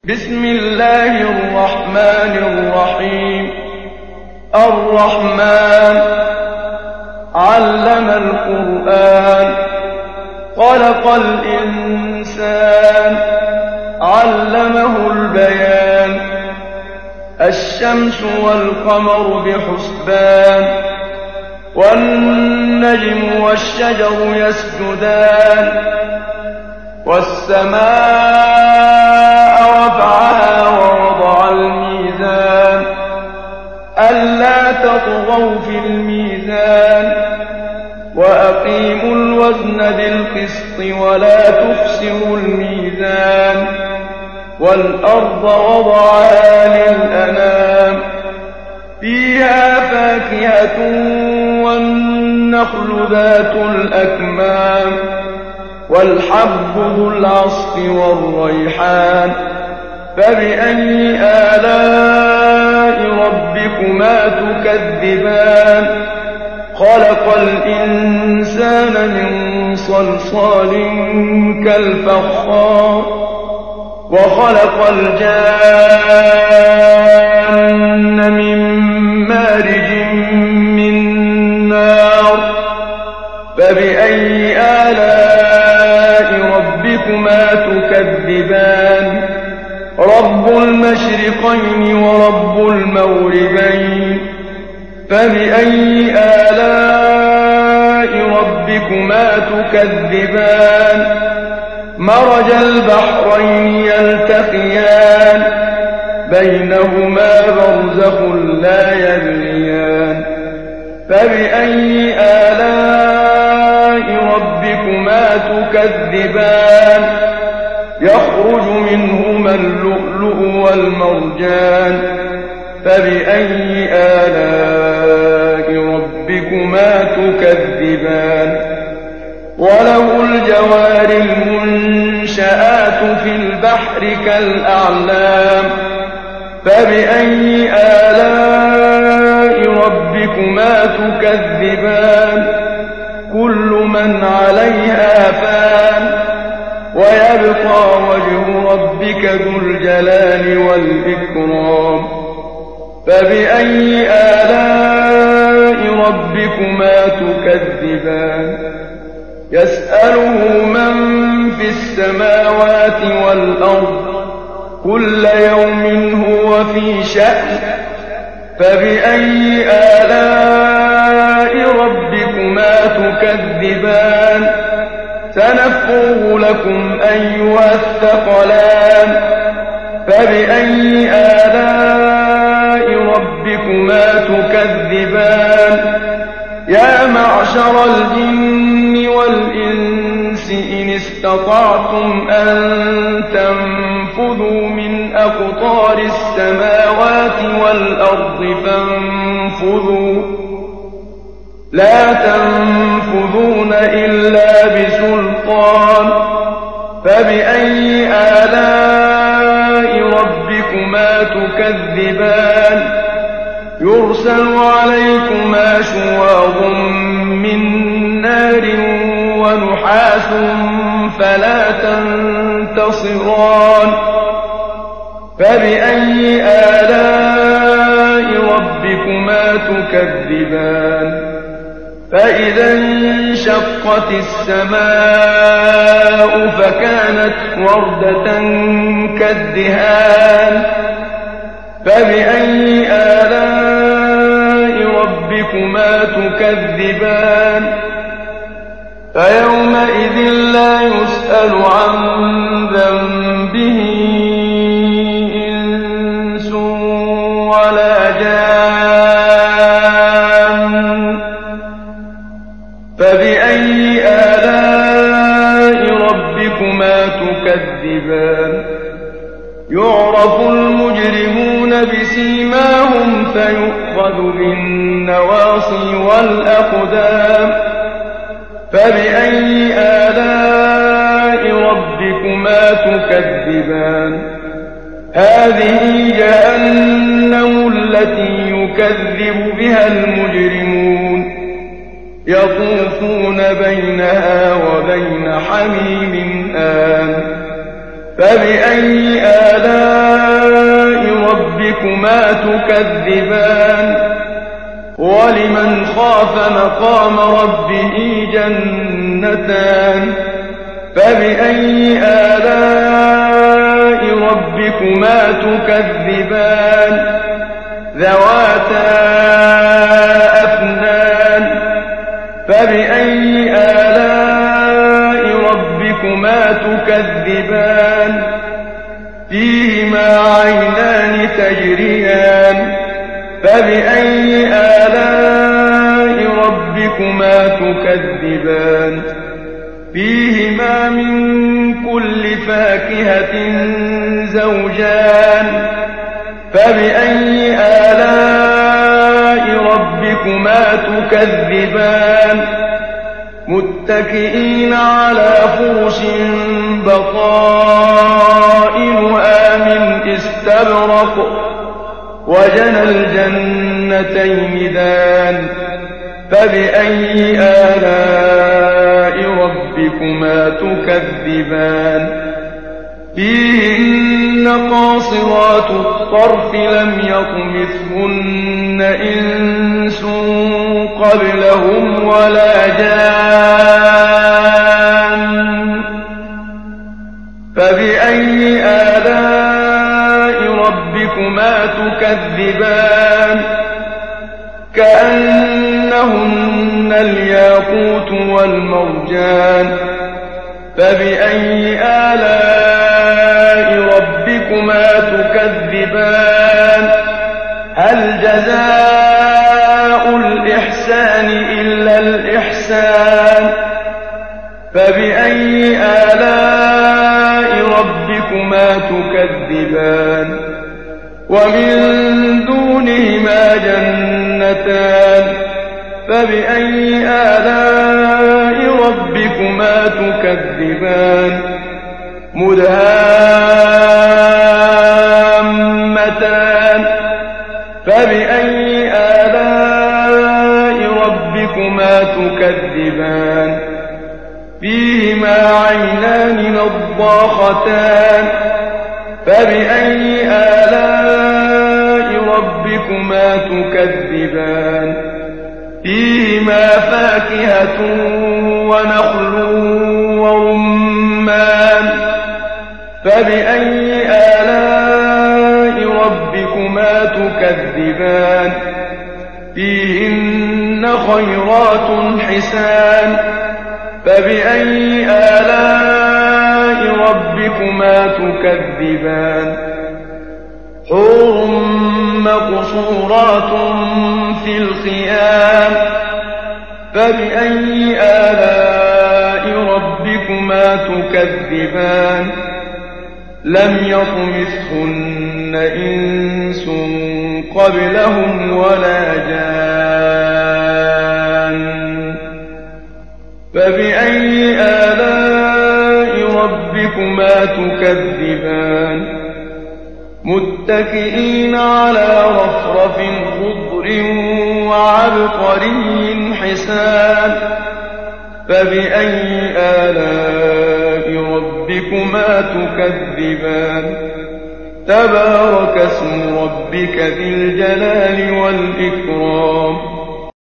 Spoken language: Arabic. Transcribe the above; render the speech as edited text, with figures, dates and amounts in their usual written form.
بسم الله الرحمن الرحيم. الرحمن علم القرآن، خلق الإنسان، علمه البيان. الشمس والقمر بحسبان، والنجم والشجر يسجدان. والسماء رفعها ووضع الميزان، ألا تطغوا في الميزان، وأقيموا الوزن بالقسط ولا تخسروا الميزان. والأرض وضعها للأنام، فيها فاكهة والنخل ذات الأكمام، والحب ذو العصف والريحان. فبأي آلاء ربكما تكذبان؟ خلق الإنسان من صلصال كالفخار، وخلق الجان من مارج من نار. فبأي آلاء ربكما تكذبان؟ رب المشرقين ورب المغربين. فبأي آلاء ربكما تكذبان؟ مرج البحرين يلتقيان، بينهما برزخ لا يبغيان. فبأي آلاء ربكما تكذبان؟ يخرج منهما اللؤلؤ والمرجان. فبأي آلاء ربكما تكذبان؟ وله الجوار المنشآت في البحر كالأعلام. فبأي آلاء ربكما تكذبان؟ كل من عليها فان، ويبقى وجه ربك ذو الجلال والإكرام. فبأي آلاء ربكما تكذبان؟ يسأله من في السماوات والأرض، كل يوم هو في شأن. فبأي آلاء ربكما تكذبان؟ سنفرغ لكم أيها الثقلان. فبأي آلاء ربكما تكذبان؟ يا معشر الجن والإنس إن استطعتم أن تنفذوا من أقطار السماوات والأرض فانفذوا، لا تنفذون إلا بسلطان. فبأي آلاء ربكما تكذبان؟ يرسل عليكما شواظ من نار ونحاس فلا تنتصران. فبأي آلاء ربكما تكذبان؟ فإذا انشقت السماء فكانت وردة كالدهان. فبأي آلاء ربكما تكذبان؟ فيومئذ لا يسأل عن ذنبه إنس ولا جان. فبأي آلاء ربكما تكذبان؟ يعرف المجرمون بسيماهم فيؤخذ بالنواصي والأقدام. فبأي آلاء ربكما تكذبان؟ هذه جهنم التي يكذب بها المجرمون، يطوفون بينها وبين حميم آن. فبأي آلاء تكذبان ولمن خاف مقام ربه جنتان فبأي آلاء ربكما تكذبان ذواتا أفنان فبأي آلاء ربكما تكذبان فيهما عينان تجريان فبأي آلاء ربكما تكذبان فيهما من كل فاكهة زوجان فبأي آلاء ربكما تكذبان متكئين على فرش بطائنها من استبرق وجنى الجنتين دان فبأي آلاء ربكما تكذبان فيهن قاصرات الطرف لم يطمثهن إنس قبلهم ولا جان فبأي آلاء ربكما تكذبان كأنهن الياقوت والمرجان فبأي آلاء ربكما تكذبان هل جزاء الإحسان إلا الإحسان فبأي آلاء ربكما تكذبان ومن دونهما جنتان فبأي آلاء ربكما تكذبان مدهامتان فبأي آلاء ربكما تكذبان فيهما عينان نضاختان فبأي آلاء ربكما تكذبان فيهما فاكهة ونخل ورمان فبأي آلاء ربكما تكذبان فيهن خيرات حسان فبأي آلاء ربكما تكذبان حور مقصورات في الخيام فبأي آلاء ربكما تكذبان لم يطمثهن إنس قبلهم ولا جان فبأي آلاء ربكما تكذبان متكئين على رفرف خضر وعبقري حسان فبأي آلاء ربكما تكذبان تبارك اسم ربك ذي الجلال والإكرام